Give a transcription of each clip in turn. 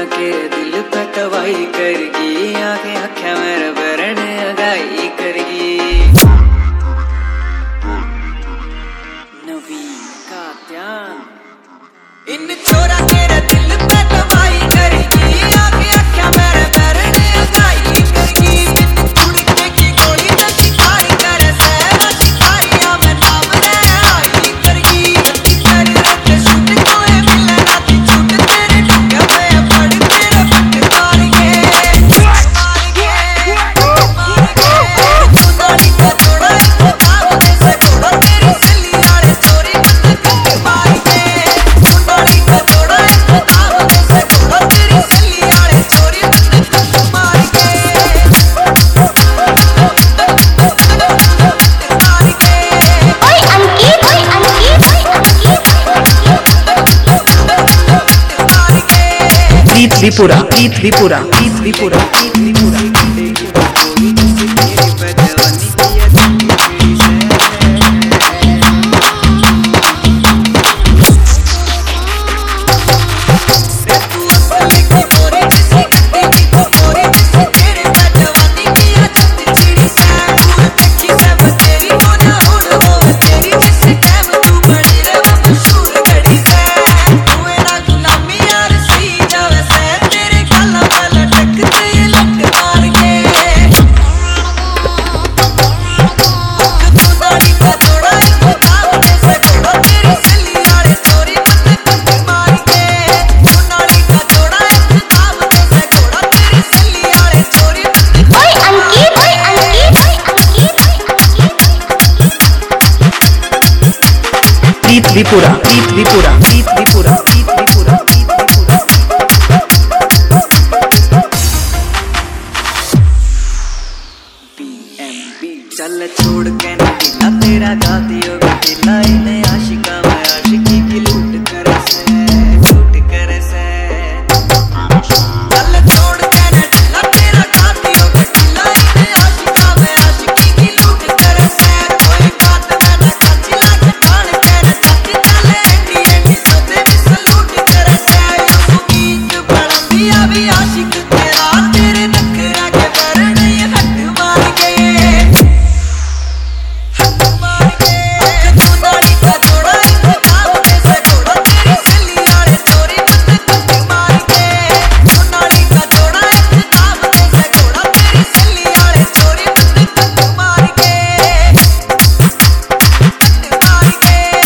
के दिल पे तबाही करगी, आंखें आख्या मेरे बरन अगाई करगी। नवी का ध्यान इन छोरा तेरे दिल पे तबाही करगी, आंखें आख्या मेरे बरन अगाई करगी। उड़के की गोली न शिकारी करे से, शिकारियां में नाम ले आई करगी। कर रख शूट कोई मिले ना ती छूट, तेरे ढंगे पे पड़ तेरे पट मार के सुनारी का जोड़ा इसको काम दे से घोड़ा, तेरी सली आड़े चोरी बंद करके मार के। सुनारी का जोड़ा इसको काम दे से घोड़ा, तेरी सली आड़े चोरी बंद करके मार के। त्रिपुरा त्रिपुरा त्रिपुरा त्रिपुरा त्रिपुरा त्रिपुरा त्रिपुरा त्रिपुरा चल छोड़ के ना तेरा गाती हो गिला, इन्हें आशिका में आशिकी की लूट करे से, लूट करे से। चल छोड़ के ना तेरा गाती हो गिला, इन्हें आशिका में आशिकी की लूट करे से। कोई बात में ना काची लागे ठाण के चाची चले एंडी एंडी सोते भी सलूट करे से। यूं गीत बढ़ती अभी आशिक तेरा, तेरे नखरा के बरन ये हट मार के।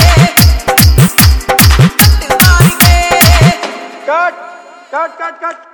Cut cut cut cut